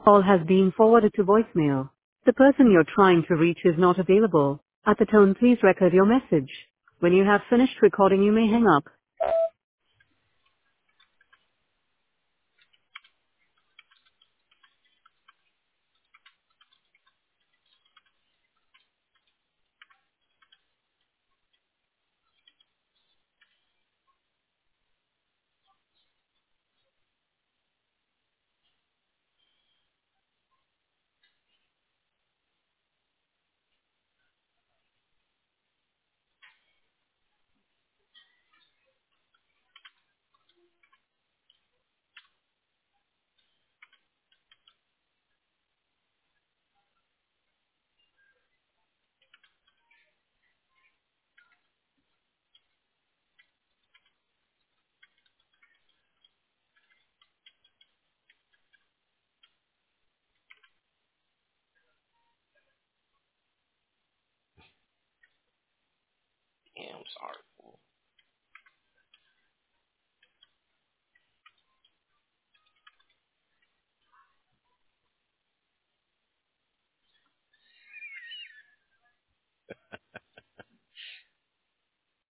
Call has been forwarded to voicemail. The person you're trying to reach is not available. At the tone, please record your message. When you have finished recording, you may hang up. Yeah, I'm sorry.